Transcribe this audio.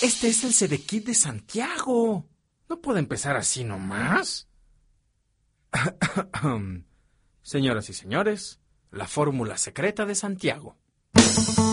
Este es el Sedekit de Santiago. ¿No puede empezar así nomás? Señoras y señores, la fórmula secreta de Santiago.